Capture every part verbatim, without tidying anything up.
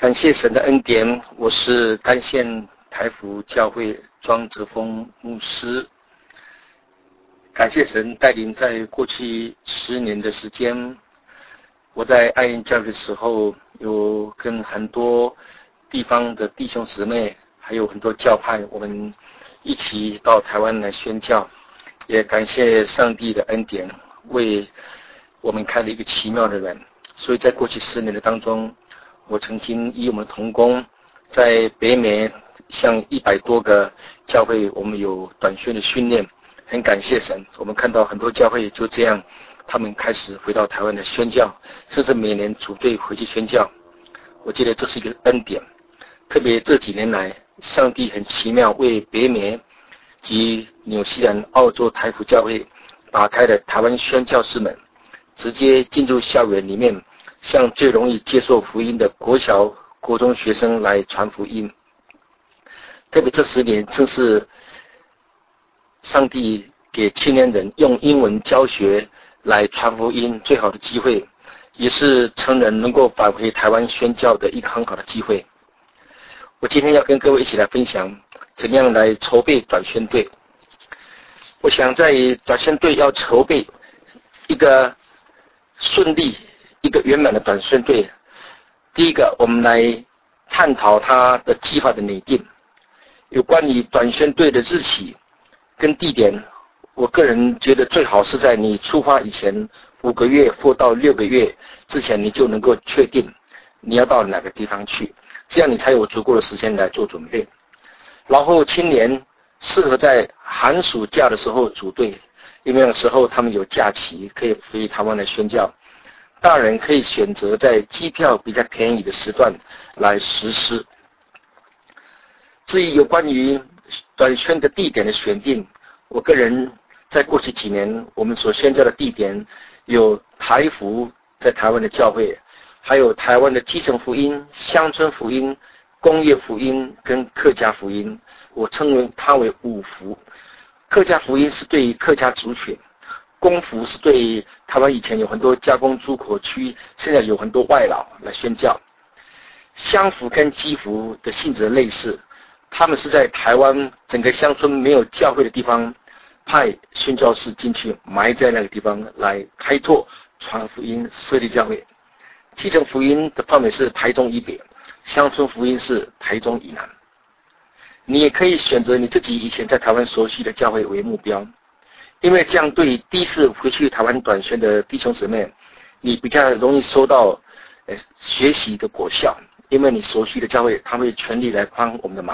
感谢神的恩典，我是单县台福教会庄哲峰牧师。感谢神带领，在过去十年的时间，我在爱恩教会的时候，有跟很多地方的弟兄姊妹，还有很多教派，我们一起到台湾来宣教。也感谢上帝的恩典，为我们开了一个奇妙的门。所以在过去十年的当中，我曾经以我们同工在北美向一百多个教会，我们有短宣的训练，很感谢神。我们看到很多教会就这样，他们开始回到台湾的宣教，甚至每年组队回去宣教。我觉得这是一个恩典。特别这几年来，上帝很奇妙为北美及纽西兰、澳洲台福教会打开了台湾宣教士们，直接进入校园里面，向最容易接受福音的国小、国中学生来传福音。特别这十年，正是上帝给青年人用英文教学来传福音最好的机会，也是成人能够返回台湾宣教的一个很好的机会。我今天要跟各位一起来分享，怎样来筹备短宣队。我想在短宣队要筹备一个顺利、一个圆满的短宣队，第一个，我们来探讨它的计划的拟定。有关于短宣队的日期跟地点，我个人觉得最好是在你出发以前五个月或到六个月之前，你就能够确定你要到哪个地方去，这样你才有足够的时间来做准备。然后青年适合在寒暑假的时候组队，因为那时候他们有假期可以回台湾来宣教。大人可以选择在机票比较便宜的时段来实施。至于有关于短宣的地点的选定，我个人在过去几年我们所宣教的地点有台福在台湾的教会，还有台湾的基层福音、乡村福音、工业福音跟客家福音，我称为它为五福。客家福音是对于客家族群，公福是对台湾以前有很多加工出口区，现在有很多外劳来宣教。乡福跟基福的性质类似，他们是在台湾整个乡村没有教会的地方，派宣教士进去埋在那个地方来开拓传福音、设立教会。基层福音的范围是台中以北，乡村福音是台中以南。你也可以选择你自己以前在台湾熟悉的教会为目标，因为这样对第一次回去台湾短宣的弟兄姊妹，你比较容易收到呃学习的果效，因为你熟悉的教会，他会全力来帮我们的忙。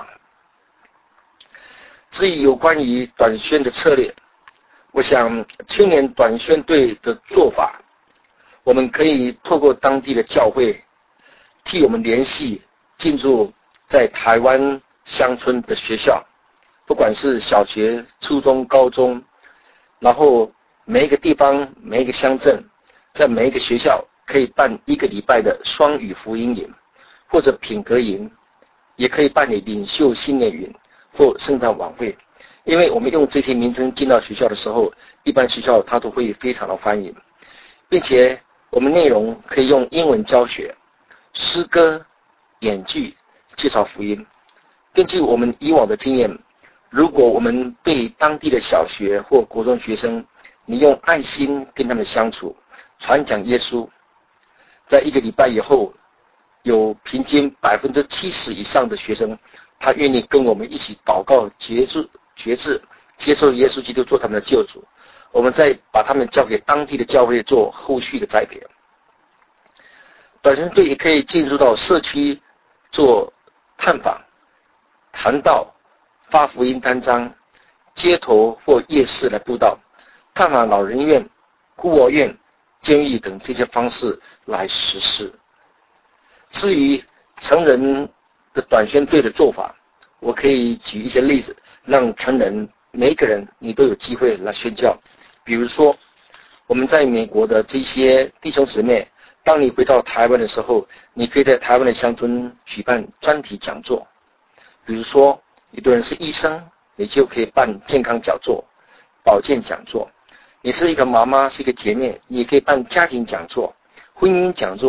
至于有关于短宣的策略，我想青年短宣队的做法，我们可以透过当地的教会替我们联系进入在台湾乡村的学校，不管是小学、初中、高中，然后每一个地方、每一个乡镇，在每一个学校可以办一个礼拜的双语福音营，或者品格营，也可以办理领袖新年营或圣诞晚会。因为我们用这些名称进到学校的时候，一般学校它都会非常的欢迎，并且我们内容可以用英文教学、诗歌、演剧介绍福音。根据我们以往的经验，如果我们对当地的小学或国中学生，你用爱心跟他们相处，传讲耶稣，在一个礼拜以后，有平均百分之七十以上的学生，他愿意跟我们一起祷告、决志、决志，接受耶稣基督做他们的救主。我们再把他们交给当地的教会做后续的栽培。短宣队也可以进入到社区做探访、谈道、发福音单张、街头或夜市来布道，探访老人院、孤儿院、监狱等这些方式来实施。至于成人的短宣队的做法，我可以举一些例子，让成人每一个人你都有机会来宣教。比如说我们在美国的这些弟兄姊妹，当你回到台湾的时候，你可以在台湾的乡村举办专题讲座。比如说有的人是医生，你就可以办健康讲座、保健讲座。你是一个妈妈，是一个姐妹，你也可以办家庭讲座、婚姻讲座、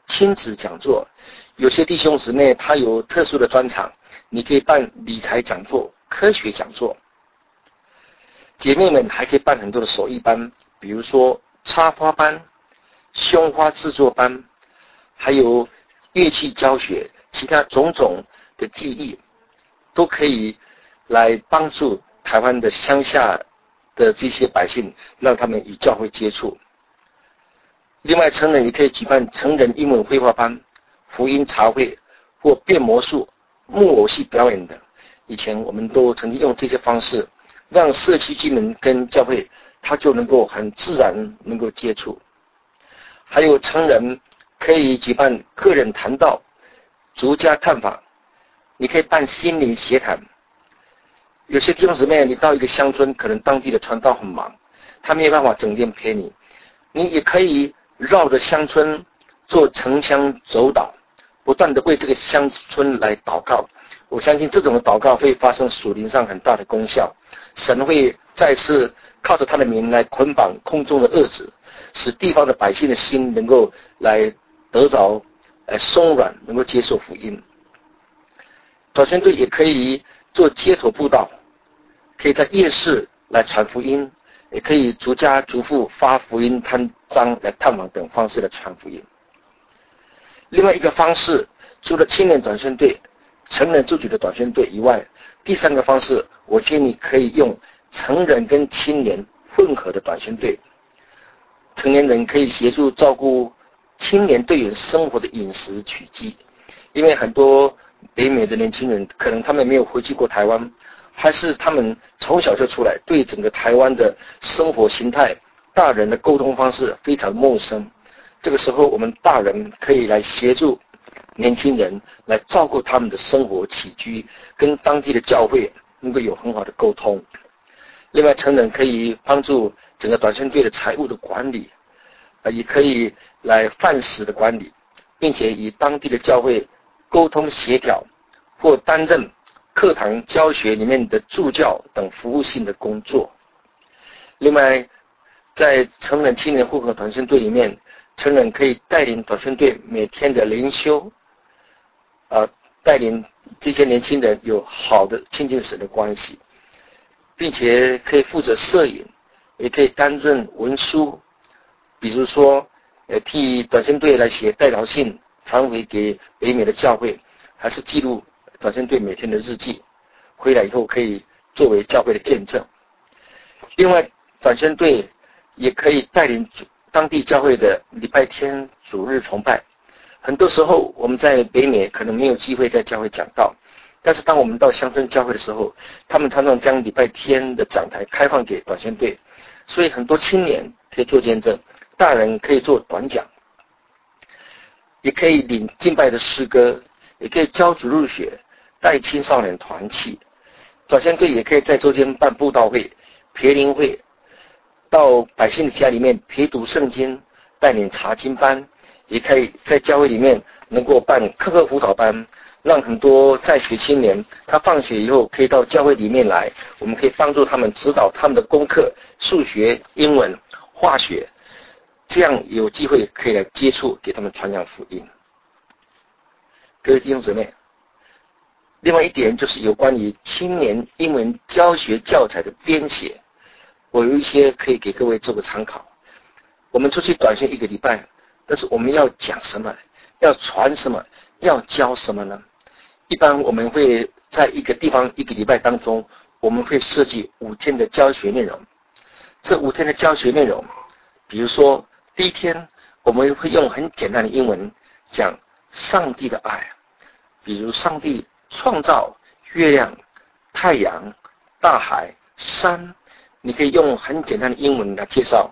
亲子讲座，有些弟兄姊妹他有特殊的专长，你可以办理财讲座、科学讲座。姐妹们还可以办很多的手艺班，比如说插花班、胸花制作班，还有乐器教学，其他种种的技艺都可以来帮助台湾的乡下的这些百姓，让他们与教会接触。另外，成人也可以举办成人英文绘画班、福音茶会或变魔术、木偶戏表演等。以前我们都曾经用这些方式，让社区居民跟教会他就能够很自然能够接触。还有成人可以举办个人谈道、逐家探访，你可以办心灵协谈。有些弟兄姊妹，你到一个乡村，可能当地的传道很忙，他没有办法整天陪你，你也可以绕着乡村做城乡走导，不断的为这个乡村来祷告。我相信这种的祷告会发生属灵上很大的功效，神会再次靠着他的名来捆绑空中的恶子，使地方的百姓的心能够来得着来松软，能够接受福音。短宣队也可以做街头布道，可以在夜市来传福音，也可以逐家逐户发福音摊张来探访等方式来传福音。另外一个方式，除了青年短宣队、成人自己的短宣队以外，第三个方式，我建议可以用成人跟青年混合的短宣队。成年人可以协助照顾青年队员生活的饮食起居，因为很多北美的年轻人可能他们没有回去过台湾，还是他们从小就出来，对整个台湾的生活形态、大人的沟通方式非常陌生。这个时候我们大人可以来协助年轻人来照顾他们的生活起居，跟当地的教会能够有很好的沟通。另外，成人可以帮助整个短宣队的财务的管理，呃，也可以来饭食的管理，并且与当地的教会沟通协调，或担任课堂教学里面的助教等服务性的工作。另外，在成人青年混合短宣队里面，成人可以带领短宣队每天的灵修，呃，带领这些年轻人有好的亲近神的关系，并且可以负责摄影，也可以担任文书，比如说，呃，替短宣队来写代祷信，传回给北美的教会，还是记录短宣队每天的日记，回来以后可以作为教会的见证。另外，短宣队也可以带领当地教会的礼拜天主日崇拜。很多时候我们在北美可能没有机会在教会讲道，但是当我们到乡村教会的时候，他们常常将礼拜天的讲台开放给短宣队，所以很多青年可以做见证，大人可以做短讲，也可以领敬拜的诗歌，也可以教主日学，带青少年团契。短宣队也可以在周间办布道会、培灵会，到百姓的家里面陪读圣经，带领查经班，也可以在教会里面能够办课后辅导班，让很多在学青年他放学以后可以到教会里面来，我们可以帮助他们指导他们的功课，数学、英文、化学，这样有机会可以来接触，给他们传扬福音。各位弟兄姊妹，另外一点就是有关于青年英文教学教材的编写，我有一些可以给各位做个参考。我们出去短宣一个礼拜，但是我们要讲什么，要传什么，要教什么呢？一般我们会在一个地方一个礼拜当中，我们会设计五天的教学内容。这五天的教学内容，比如说第一天我们会用很简单的英文讲上帝的爱，比如上帝创造月亮、太阳、大海、山，你可以用很简单的英文来介绍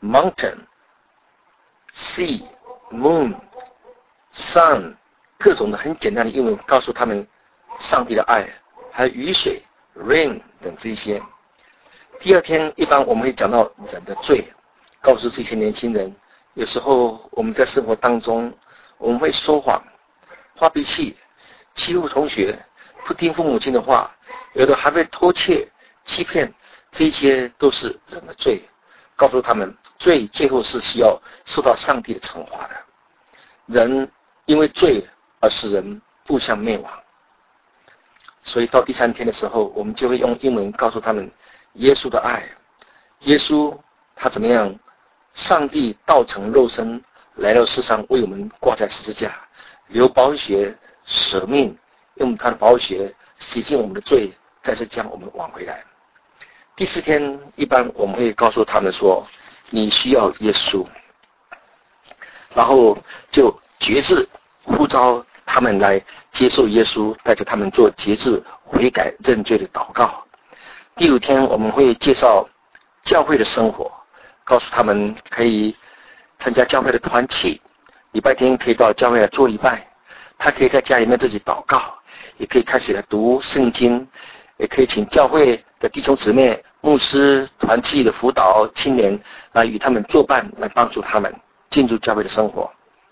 mountain、sea、moon、sun， 各种的很简单的英文告诉他们上帝的爱，还有雨水 rain 等这些。第二天一般我们会讲到人的罪，告诉这些年轻人，有时候我们在生活当中我们会说谎、发脾气、欺负同学、不听父母亲的话，有的还会偷窃、欺骗，这些都是人的罪，告诉他们罪最后是需要受到上帝的惩罚的。 人因为罪而使人步向灭亡。所以到第三天的时候，我们就会用英文告诉他们耶稣的爱。耶稣他怎么样？上帝道成肉身来到世上，为我们挂在十字架，流宝血舍命，用他的宝血洗净我们的罪，再次将我们挽回来。第四天，一般我们会告诉他们说，你需要耶稣，然后就决志呼召他们来接受耶稣，带着他们做节制悔改认罪的祷告。第五天，我们会介绍教会的生活，告诉他们可以参加教会的团体，礼拜天可以到教会来做礼拜，他可以在家里面自己祷告，也可以开始来读圣经，也可以请教会的弟兄姊妹、牧师、团契的辅导青年来与他们作伴，来帮助他们进入教会的生活。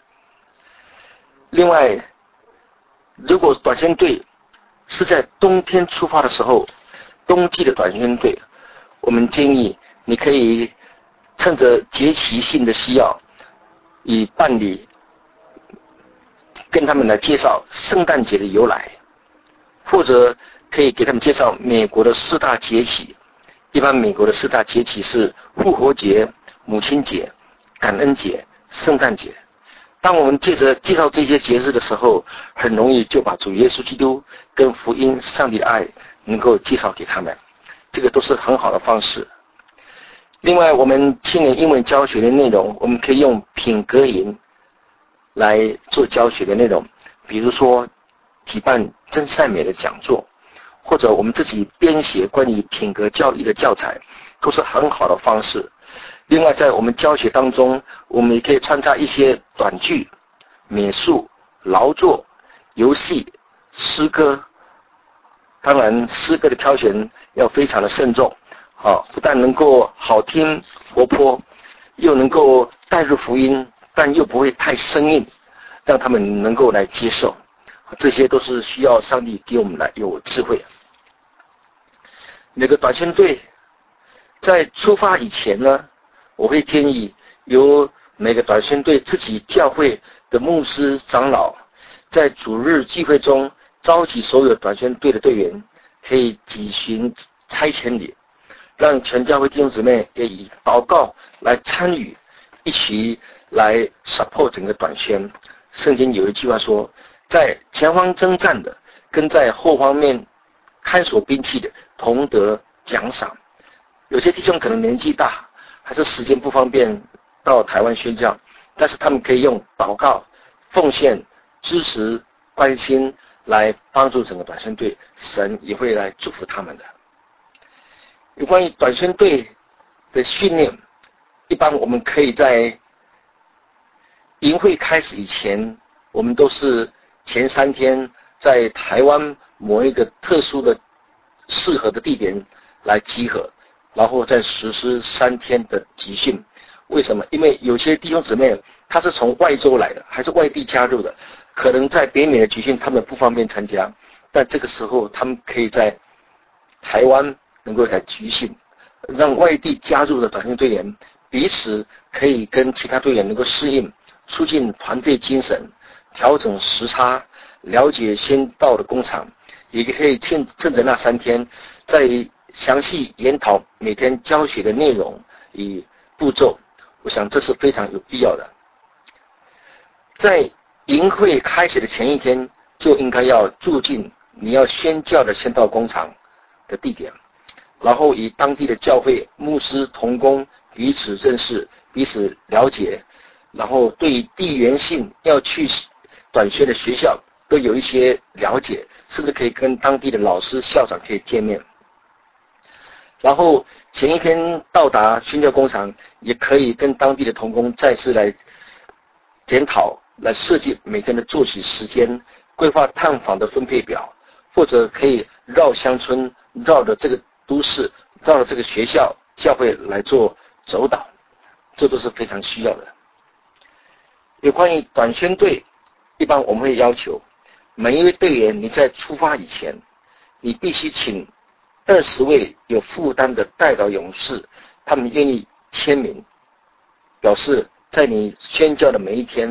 另外，如果短宣队是在冬天出发的时候，冬季的短宣队，我们建议你可以趁着节期性的需要，以办理跟他们来介绍圣诞节的由来，或者可以给他们介绍美国的四大节期。一般美国的四大节期是复活节、母亲节、感恩节、圣诞节。当我们借着介绍这些节日的时候，很容易就把主耶稣基督跟福音、上帝的爱能够介绍给他们，这个都是很好的方式。另外，我们青年英文教学的内容，我们可以用品格营来做教学的内容，比如说举办真善美的讲座，或者我们自己编写关于品格教育的教材，都是很好的方式。另外，在我们教学当中，我们也可以穿插一些短剧、美术、劳作、游戏、诗歌。当然，诗歌的挑选要非常的慎重，好，不但能够好听活泼，又能够带入福音，但又不会太生硬，让他们能够来接受。这些都是需要上帝给我们来有智慧。每个短宣队在出发以前呢，我会建议由每个短宣队自己教会的牧师长老，在主日聚会中召集所有短宣队的队员，可以举行差遣礼，让全教会弟兄姊妹也以祷告来参与，一起来 support 整个短宣。圣经有一句话说，在前方征战的跟在后方面看守兵器的同得奖赏。有些弟兄可能年纪大，还是时间不方便到台湾宣教，但是他们可以用祷告、奉献、支持、关心来帮助整个短宣队，神也会来祝福他们的。有关于短宣队的训练，一般我们可以在营会开始以前，我们都是前三天在台湾某一个特殊的适合的地点来集合，然后再实施三天的集训。为什么？因为有些弟兄姊妹他是从外州来的，还是外地加入的，可能在北美的集训他们不方便参加，但这个时候他们可以在台湾能够来集训，让外地加入的短宣队员彼此可以跟其他队员能够适应，促进团队精神，调整时差，了解先到的工厂，也可以趁趁着那三天再详细研讨每天教学的内容与步骤。我想这是非常有必要的。在营会开始的前一天，就应该要住进你要宣教的先到工厂的地点，然后与当地的教会牧师同工彼此认识，彼此了解，然后对地缘性要去短宣的学校都有一些了解，甚至可以跟当地的老师校长可以见面。然后前一天到达宣教工厂，也可以跟当地的同工再次来检讨，来设计每天的作息时间，规划探访的分配表，或者可以绕乡村，绕着这个都市，绕着这个学校教会来做走导，这都是非常需要的。有关于短宣队，一般我们会要求每一位队员，你在出发以前，你必须请二十位有负担的代祷勇士，他们愿意签名，表示在你宣教的每一天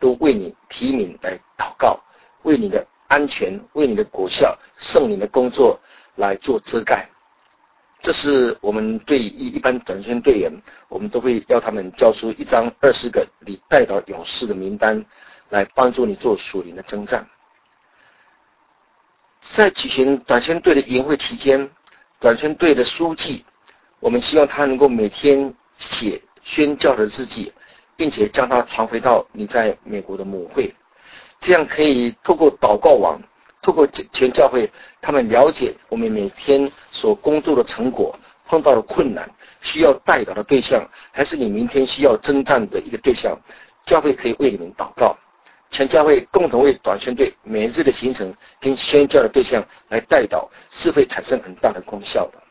都为你提名来祷告，为你的安全，为你的果效，圣灵的工作来做遮盖。这是我们对一一般短宣队员，我们都会要他们交出一张二十个你带到勇士的名单，来帮助你做属灵的征战。在举行短宣队的营会期间，短宣队的书记，我们希望他能够每天写宣教的日记，并且将它传回到你在美国的母会，这样可以透过祷告网，透过全教会，他们了解我们每天所工作的成果，碰到的困难，需要代祷的对象，还是你明天需要征战的一个对象，教会可以为你们祷告。全教会共同为短宣队每日的行程跟宣教的对象来代祷，是会产生很大的功效的。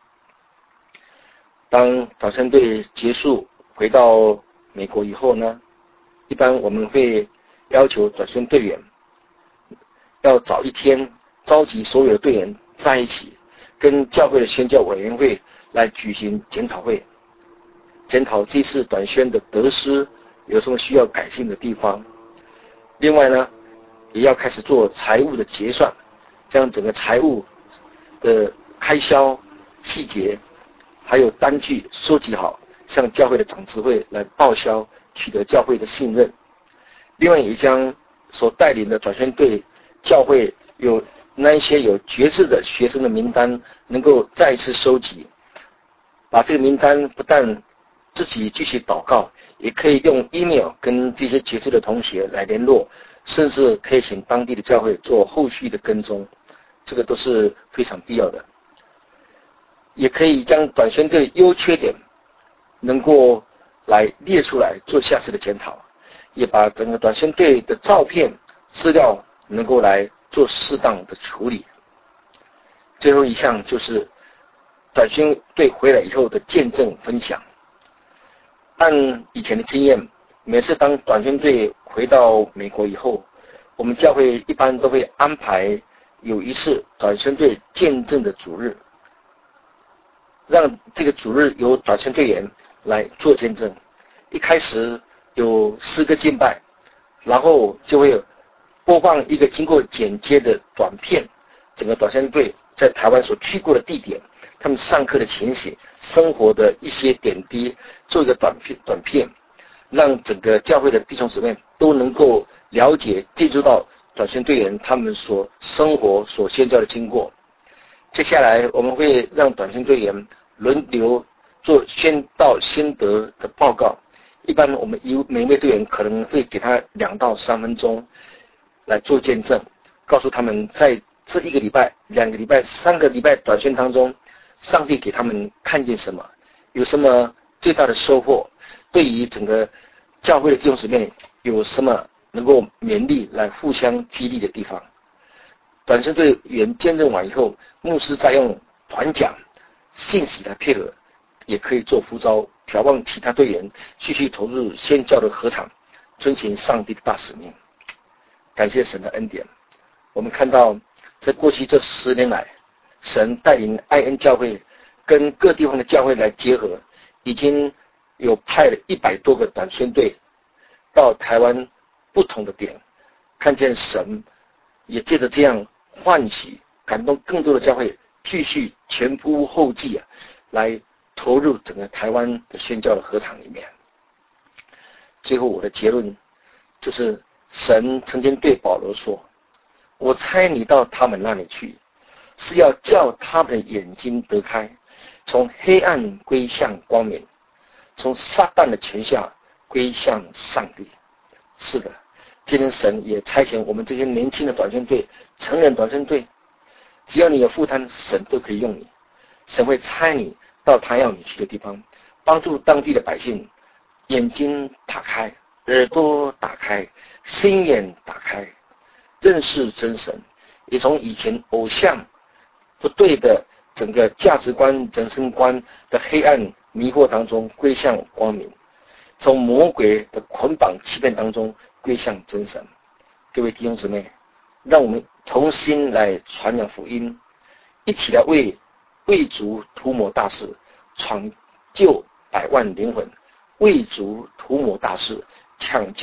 当短宣队结束回到美国以后呢，一般我们会要求短宣队员要找一天召集所有的队员在一起，跟教会的宣教委员会来举行检讨会，检讨这次短宣的得失，有什么需要改进的地方。另外呢，也要开始做财务的结算，将整个财务的开销细节还有单据收集好，向教会的长执会来报销，取得教会的信任。另外也将所带领的短宣队教会有那一些有决志的学生的名单能够再一次收集，把这个名单不但自己继续祷告，也可以用 email 跟这些决志的同学来联络，甚至可以请当地的教会做后续的跟踪，这个都是非常必要的。也可以将短宣队优缺点能够来列出来做下次的检讨，也把整个短宣队的照片资料能够来做适当的处理。最后一项就是短宣队回来以后的见证分享。按以前的经验，每次当短宣队回到美国以后，我们教会一般都会安排有一次短宣队见证的主日，让这个主日由短宣队员来做见证。一开始有诗歌敬拜，然后就会播放一个经过剪接的短片，整个短宣队在台湾所去过的地点，他们上课的情形，生活的一些点滴，做一个短片短片，让整个教会的弟兄姊妹都能够了解接触到短宣队员他们所生活所宣教的经过。接下来我们会让短宣队员轮流做宣道心得的报告，一般我们每一位队员可能会给他两到三分钟来做见证，告诉他们在这一个礼拜、两个礼拜、三个礼拜短宣当中，上帝给他们看见什么，有什么最大的收获，对于整个教会的弟兄姊妹有什么能够勉励来互相激励的地方。短宣队员见证完以后，牧师再用短讲信息来配合，也可以做呼召，眺望其他队员继续投入宣教的禾场，遵行上帝的大使命。感谢神的恩典，我们看到在过去这十年来，神带领爱恩教会跟各地方的教会来结合，已经有派了一百多个短宣队到台湾不同的点，看见神也借着这样唤起感动更多的教会继续前仆后继啊，来投入整个台湾的宣教的禾场里面。最后我的结论就是，神曾经对保罗说，我差你到他们那里去，是要叫他们的眼睛得开，从黑暗归向光明，从撒旦的权下归向上帝。是的，今天神也差遣我们这些年轻的短宣队、成人短宣队，只要你有负担，神都可以用你。神会差你到他要你去的地方，帮助当地的百姓眼睛打开，耳朵打开，心眼打开，认识真神，也从以前偶像不对的整个价值观、人生观的黑暗迷惑当中归向光明，从魔鬼的捆绑欺骗当中归向真神。各位弟兄姊妹，让我们同心来传扬福音，一起来为为主涂抹大事，闯救百万灵魂，为主涂抹大事，抢救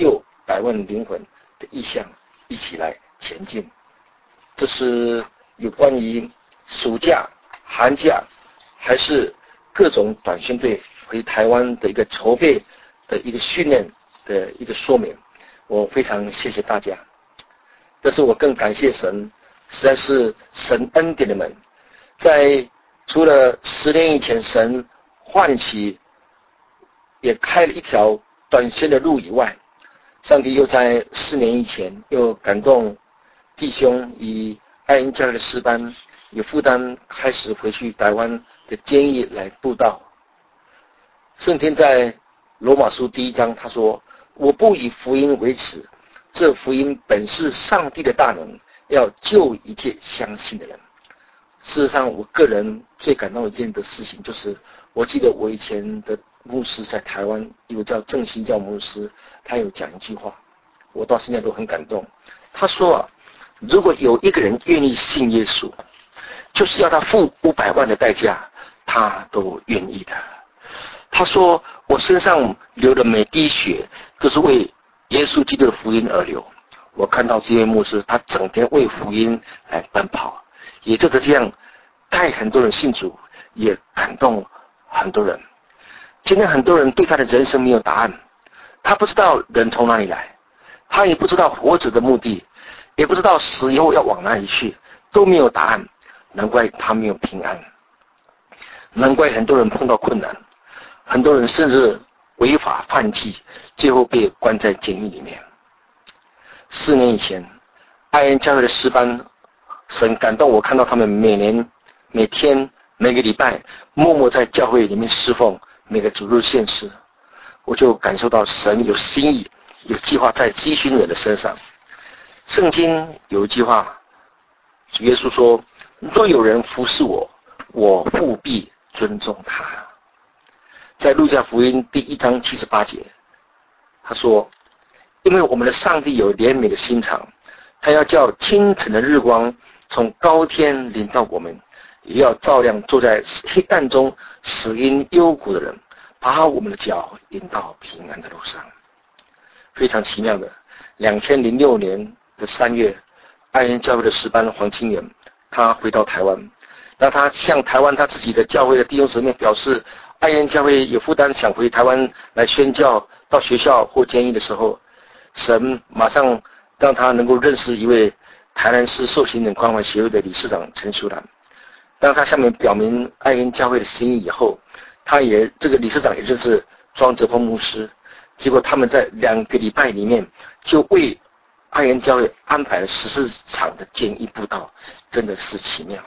百万灵魂的意向一起来前进。这是有关于暑假、寒假还是各种短宣队回台湾的一个筹备的一个训练的一个说明。我非常谢谢大家，但是我更感谢神，实在是神恩典的门，在除了十年以前神唤起也开了一条短宣的路以外，上帝又在四年以前又感动弟兄以爱恩教会的诗班有负担开始回去台湾的监狱来布道。圣经在罗马书第一章他说，我不以福音为耻，这福音本是上帝的大能，要救一切相信的人。事实上我个人最感动一件的事情就是，我记得我以前的牧师在台湾一个叫正新教牧师，他有讲一句话，我到现在都很感动。他说啊，如果有一个人愿意信耶稣，就是要他付五百万的代价，他都愿意的。他说我身上流的每滴血都是为耶稣基督的福音而流。我看到这位牧师他整天为福音来奔跑，也就是这样带很多人信主，也感动很多人。今天很多人对他的人生没有答案，他不知道人从哪里来，他也不知道活着的目的，也不知道死以后要往哪里去，都没有答案。难怪他没有平安，难怪很多人碰到困难，很多人甚至违法犯纪，最后被关在监狱里面。四年以前，爱恩教会的诗班，神感动我，看到他们每年、每天、每个礼拜默默在教会里面侍奉，每个主日献诗，我就感受到神有心意、有计划在这群人的身上。圣经有一句话，主耶稣说，若有人服侍我，我父必尊重他。在路加福音第一章七十八节，他说，因为我们的上帝有怜悯的心肠，他要叫清晨的日光从高天临到我们，也要照亮坐在黑暗中死因幽谷的人，把我们的脚引到平安的路上。非常奇妙的，两千零六年的三月，爱恩教会的诗班黄清源他回到台湾，当他向台湾他自己的教会的弟兄姊妹表示爱恩教会有负担想回台湾来宣教到学校或监狱的时候，神马上让他能够认识一位台南市受刑人关怀协会的理事长陈淑兰。当他下面表明爱恩教会的心意以后，他也这个理事长也就是庄哲峰牧师，结果他们在两个礼拜里面就为爱恩教会安排了十四场的监狱布道，真的是奇妙。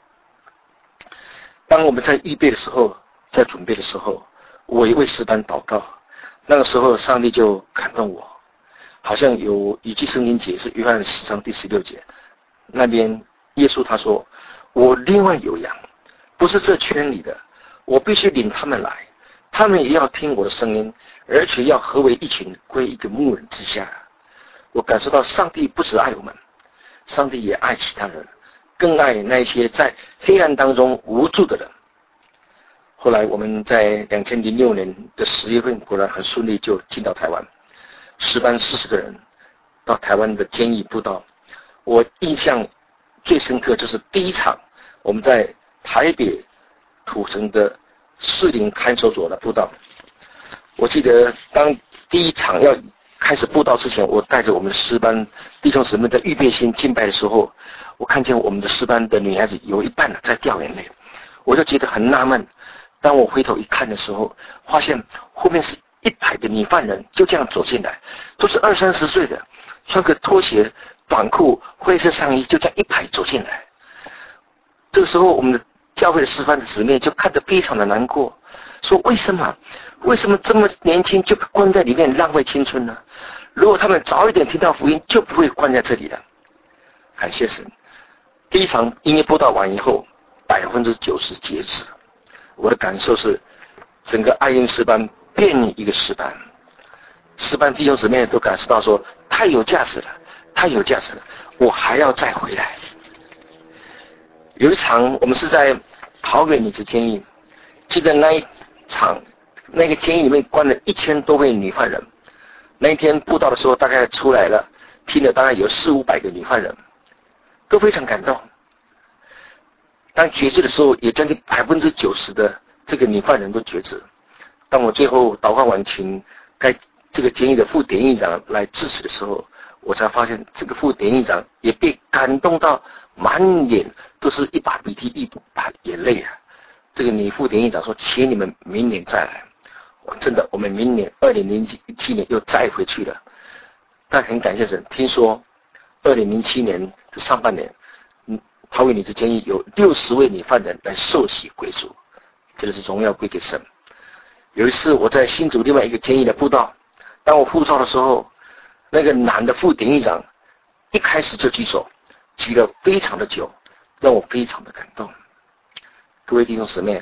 当我们在预备的时候，在准备的时候，我也为诗班祷告，那个时候上帝就感动我，好像有一句圣经节是约翰十章第十六节，那边耶稣他说，我另外有羊，不是这圈里的，我必须领他们来，他们也要听我的声音，而且要合为一群，归一个牧人之下。我感受到上帝不只爱我们，上帝也爱其他人，更爱那些在黑暗当中无助的人。后来我们在两千零六年的十月份果然很顺利就进到台湾，诗班四十个人到台湾的监狱布道。我印象最深刻就是第一场我们在台北土城的士林看守所的布道。我记得当第一场要开始布道之前，我带着我们的诗班弟兄姊妹在预备心敬拜的时候，我看见我们的诗班的女孩子有一半在掉眼泪，我就觉得很纳闷。当我回头一看的时候，发现后面是一排的女犯人就这样走进来，都是二三十岁的，穿个拖鞋短裤灰色上衣，就这样一排走进来。这个时候我们的教会的诗班的姊妹就看得非常的难过，说为什么为什么这么年轻就关在里面浪费青春呢？如果他们早一点听到福音，就不会关在这里了。感谢神，第一场音乐播道完以后，百分之九十截止。我的感受是，整个爱恩诗班变一个诗班，诗班弟兄姊妹都感受到说太有价值了，太有价值了，我还要再回来。有一场我们是在桃园女子监狱，记得那一场那个监狱里面关了一千多位女犯人， 那一天布道的时候，大概出来了，听了大概有四五百个女犯人，都非常感动。当决志的时候，也将近百分之九十的这个女犯人都决志。当我最后祷告完，请该这个监狱的副典狱长来致辞的时候，我才发现这个副典狱长也被感动到满脸都是一把鼻涕一把眼泪啊！这个女副典狱长说：“请你们明年再来。”我真的，我们明年二零零七年又再回去了。但很感谢神，听说二零零七年的上半年，嗯，桃园女子监狱有六十位女犯人来受洗归主，真的是荣耀归给神。有一次我在新竹另外一个监狱的布道，当我护照的时候，那个男的副典狱长一开始就举手，举了非常的久，让我非常的感动。各位弟兄姊妹，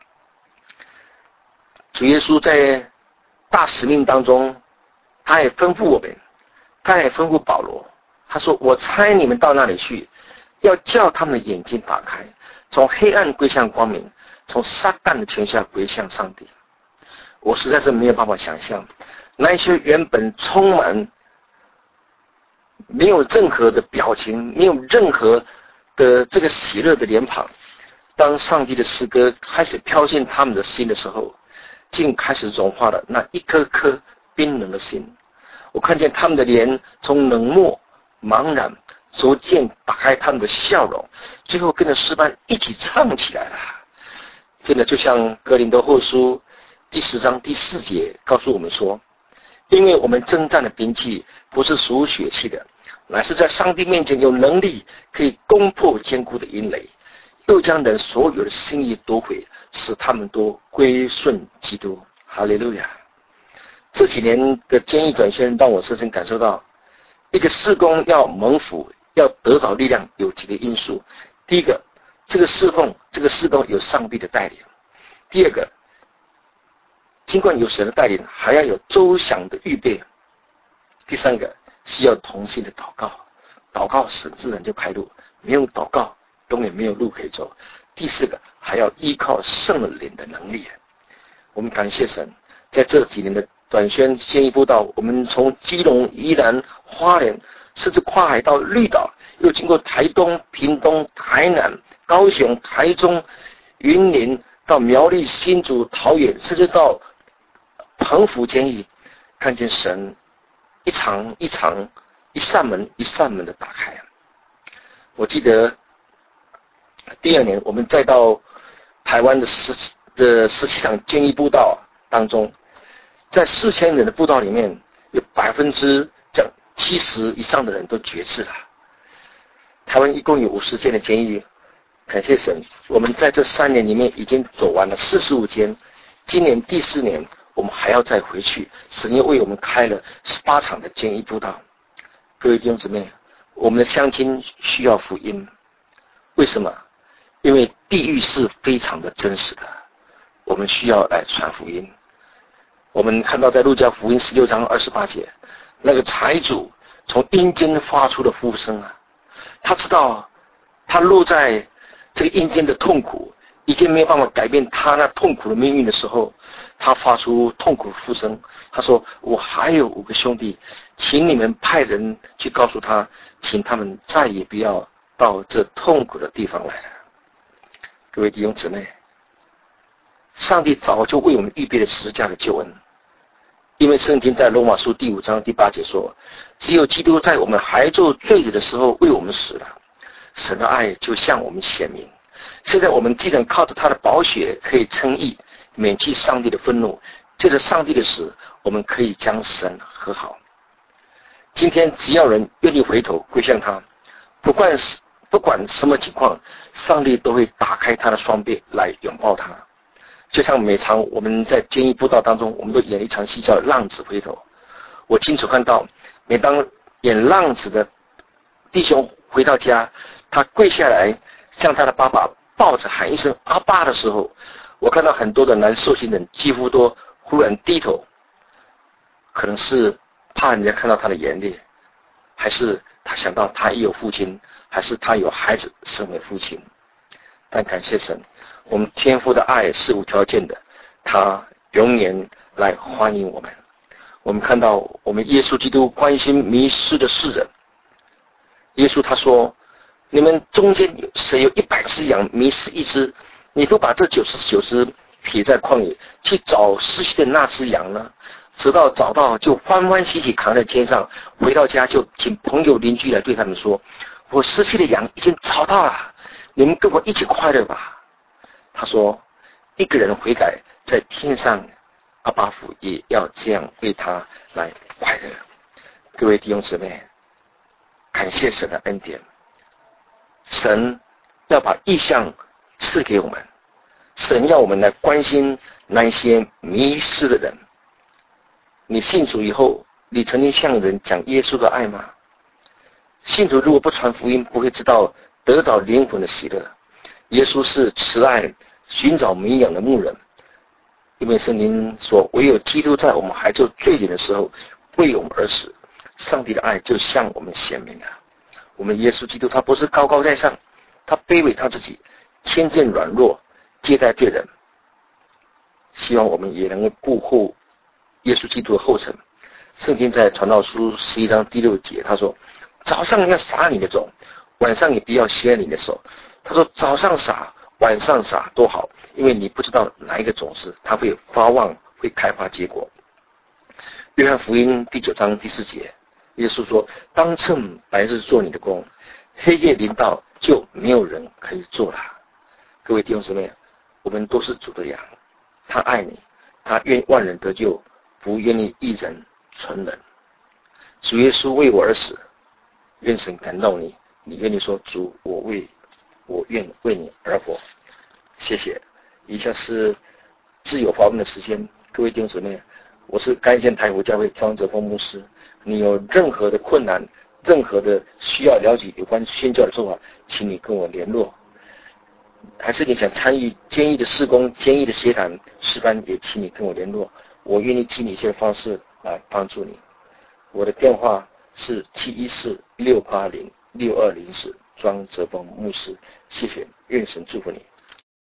主耶稣在大使命当中，他也吩咐我们，他也吩咐保罗，他说：“我差你们到那里去，要叫他们的眼睛打开，从黑暗归向光明，从撒旦的权下归向上帝。”我实在是没有办法想象，那一些原本充满没有任何的表情，没有任何的这个喜乐的脸庞，当上帝的诗歌开始飘进他们的心的时候，竟开始融化了那一颗颗冰冷的心。我看见他们的脸从冷漠茫然逐渐打开他们的笑容，最后跟着诗班一起唱起来了。真的就像哥林多后书第十章第四节告诉我们说，因为我们征战的兵器不是属血气的，乃是在上帝面前有能力可以攻破坚固的营垒，又将人所有的心意夺回，使他们都归顺基督。哈利路亚！这几年的监狱短宣让我深深感受到，一个事工要蒙福，要得着力量，有几个因素。第一个，这个侍奉，这个事工有上帝的带领；第二个，尽管有神的带领，还要有周详的预备；第三个，需要同心的祷告，祷告神自然就开路，没有祷告永远没有路可以走。第四个，还要依靠圣灵的能力。我们感谢神，在这几年的短宣监狱布道，我们从基隆、宜兰、花莲，甚至跨海到绿岛，又经过台东、屏东、台南、高雄、台中、云林，到苗栗、新竹、桃园，甚至到澎湖监狱，看见神一场一场、一扇门一扇门的打开。我记得第二年，我们再到台湾的十的十七场监狱布道当中，在四千人的布道里面，有百分之这七十以上的人都决志了。台湾一共有五十间的监狱，感谢神，我们在这三年里面已经走完了四十五间，今年第四年我们还要再回去，神又为我们开了十八场的监狱布道。各位弟兄姊妹，我们的乡亲需要福音，为什么？因为地狱是非常的真实的，我们需要来传福音。我们看到在路加福音十六章二十八节，那个财主从阴间发出的呼声啊，他知道他落在这个阴间的痛苦已经没有办法改变他那痛苦的命运的时候，他发出痛苦的呼声。他说：“我还有五个兄弟，请你们派人去告诉他，请他们再也不要到这痛苦的地方来了。”各位弟兄姊妹，上帝早就为我们预备了十字架的救恩，因为圣经在罗马书第五章第八节说，只有基督在我们还做罪人的时候为我们死了，神的爱就向我们显明。现在我们既然靠着他的宝血可以称义，免去上帝的愤怒，借着上帝的死，我们可以将神和好。今天只要人愿意回头归向他，不管不管什么情况，上帝都会打开他的双臂来拥抱他。就像每场我们在监狱布道当中，我们都演一场戏叫浪子回头。我清楚看到，每当演浪子的弟兄回到家，他跪下来向他的爸爸抱着喊一声阿爸的时候，我看到很多的男受刑人几乎都忽然低头，可能是怕人家看到他的眼泪，还是他想到他也有父亲，还是他有孩子身为父亲。但感谢神，我们天父的爱是无条件的，他永远来欢迎我们。 我们看到我们耶稣基督关心迷失的世人。耶稣他说，你们中间谁有一百只羊迷失一只，你都把这九十九只撇在旷野，去找失去的那只羊呢？直到找到就欢欢喜喜扛在肩上，回到家就请朋友邻居来对他们说，我失去的羊已经找到了，你们跟我一起快乐吧。他说，一个人悔改，在天上阿爸父也要这样为他来快乐。各位弟兄姊妹，感谢神的恩典，神要把异象赐给我们，神要我们来关心那些迷失的人。你信主以后，你曾经向人讲耶稣的爱吗？信徒如果不传福音，不会知道得到灵魂的喜乐。耶稣是慈爱寻找迷养的牧人，因为圣经说，唯有基督在我们还做罪人的时候为我们而死，上帝的爱就向我们显明了。我们耶稣基督他不是高高在上，他卑微他自己，谦谦软弱，接待罪人。希望我们也能够顾护耶稣基督的后尘。圣经在传道书十一章第六节，他说，早上要撒你的种，晚上也不要歇你的手。他说，早上撒晚上撒都好，因为你不知道哪一个种子它会发旺，会开花结果。约翰福音第九章第四节，耶稣说，当趁白日做你的工，黑夜临到就没有人可以做了。各位弟兄姊妹，我们都是主的羊，他爱你，他愿万人得救，不愿意一人存人。主耶稣为我而死，愿神感动你，你愿意说，主，我为我愿为你而活。谢谢。以下是自由发问的时间，各位弟兄姊妹，我是甘县台湖教会庄哲峰牧师。你有任何的困难，任何的需要了解有关宣教的做法，请你跟我联络。还是你想参与坚毅的事工、坚毅的协谈诗班，也请你跟我联络，我愿意尽一切方式来帮助你。我的电话是七一四六八零六二零四，庄哲峰牧师。谢谢，愿神祝福你。